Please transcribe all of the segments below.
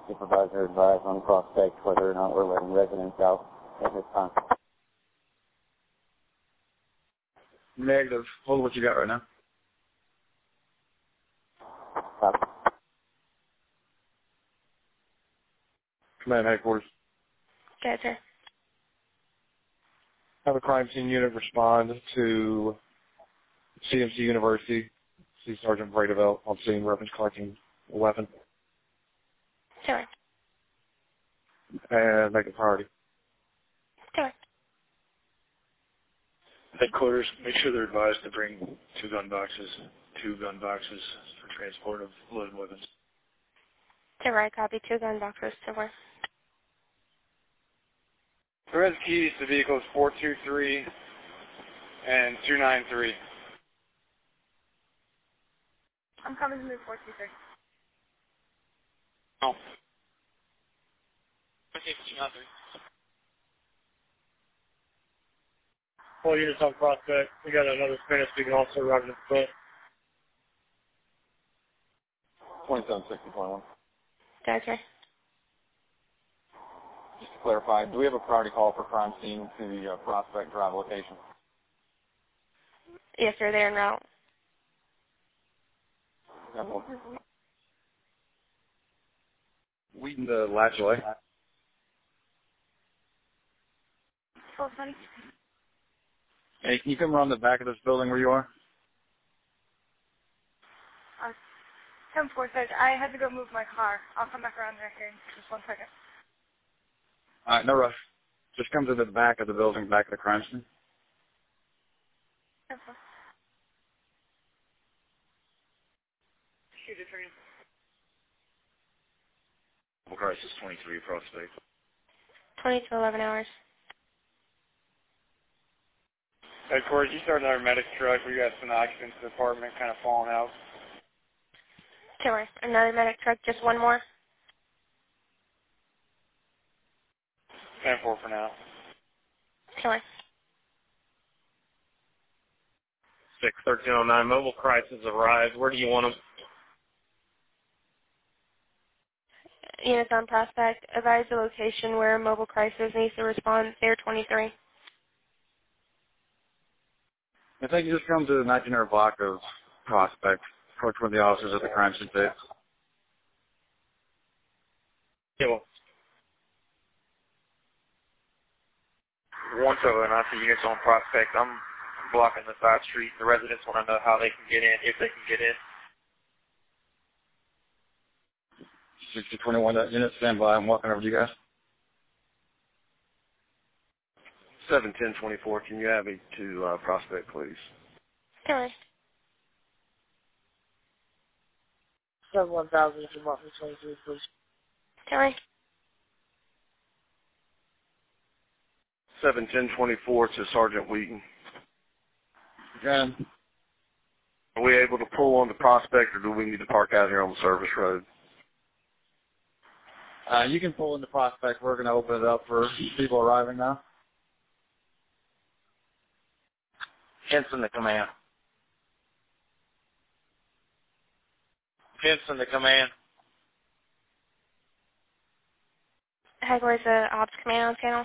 supervisor advised on the prospect whether or not we're letting residents out at this time. Negative. Hold what you got right now. Copy. Command headquarters. Good, sir. Have a crime scene unit respond to CMC University. See Sergeant Bradeville on scene, weapons collecting a weapon. Sure. And make it priority. Sure. Headquarters, make sure they're advised to bring two gun boxes for transport of loaded weapons. Sure, I copy 2 gun boxes. Sure. Res keys to vehicles 423 and 293. I'm coming to move 423. Oh. Okay, 293. Full units on prospect. We got another Spanish-speaking officer riding in front. 276021. Gotcha. Just to clarify, do we have a priority call for crime scene to the prospect drive location? Yes, sir, they're en route. Wheaton to Latchley. Oh, funny. Hey, can you come around the back of this building where you are? 10-4 says I had to go move my car. I'll come back around there here in just 1 second. All right, no rush. Just come to the back of the building, back of the crime scene. 10-4. Shoot it for you. Crisis 23 prospect. 20 to 11 hours. Headquarters, you started another medic truck. We got some occupants in the apartment kind of falling out. Sure. Another medic truck, just one more? 10-4 for now. Sure. 61309, mobile crisis arrived. Where do you want them? Units on prospect, advise the location where mobile crisis needs to respond. Air 23. I think you just come to the 1900 block of prospect, approach one of the officers at the crime scene tape. Yeah, well, 179 units on prospect. I'm blocking the side street. The residents want to know how they can get in, if they can get in. 6021, that unit, stand by. I'm walking over to you guys. 71024, can you have me to prospect, please? Sure. 71000 to Martin 23, please. Sure. 71024 to Sergeant Wheaton. Again. Are we able to pull on the prospect, or do we need to park out here on the service road? You can pull in the prospect. We're going to open it up for people arriving now. Henson to command. Henson to command. Headquarters, ops command on channel.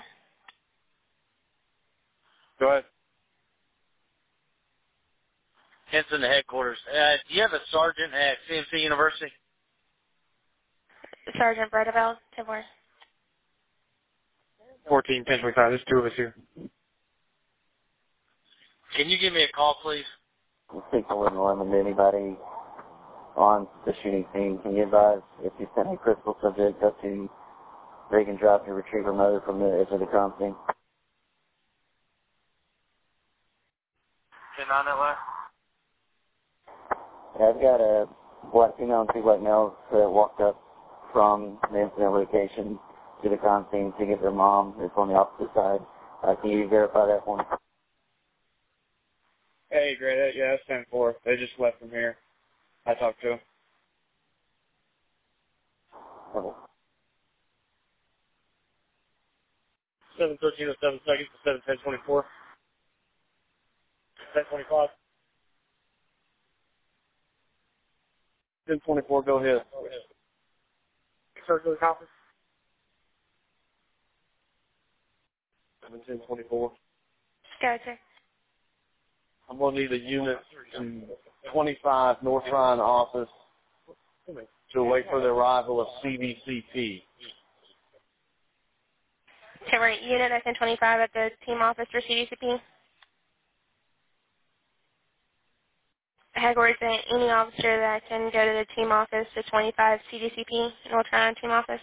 Go ahead. Henson to headquarters. Do you have a sergeant at CMC University? Sergeant Bradeville, 10-4. 141025, there's 2 of us here. Can you give me a call, please? 611 to anybody on the shooting scene. Can you advise if you send a critical subject up to Reagan drop your retriever motor from the edge of the crime scene? 10-9 that way? I've got a black female and 2 black males that walked up from the incident location to the crime scene to get their mom. It's on the opposite side. Can you verify that for me? Hey, great. Yeah, that's 10-4. They just left from here. I talked to them. Okay. 71307 seconds to 71024. 1025. 1024, go ahead. circular copy. 1724. Gotcha. I'm going to need a unit in 25 North Ryan office to wait for the arrival of CDCP. Okay, right. Unit SN25 at the team office for CDCP. Headquarters, any officer that can go to the team office to 25 CDCP, North Carolina team office.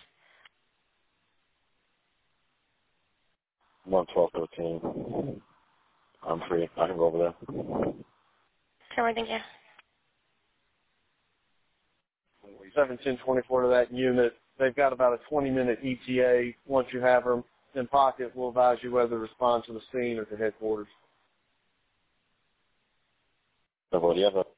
11213. I'm free. I can go over there. Okay, right, thank you. 1724 to that unit. They've got about a 20-minute ETA. Once you have them in pocket, we'll advise you whether to respond to the scene or to headquarters. So, what do you have? A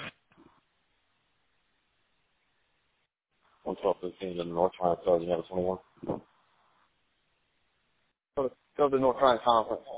11213 in the North Ryan, so you have a 21? Go to the North Ryan conference.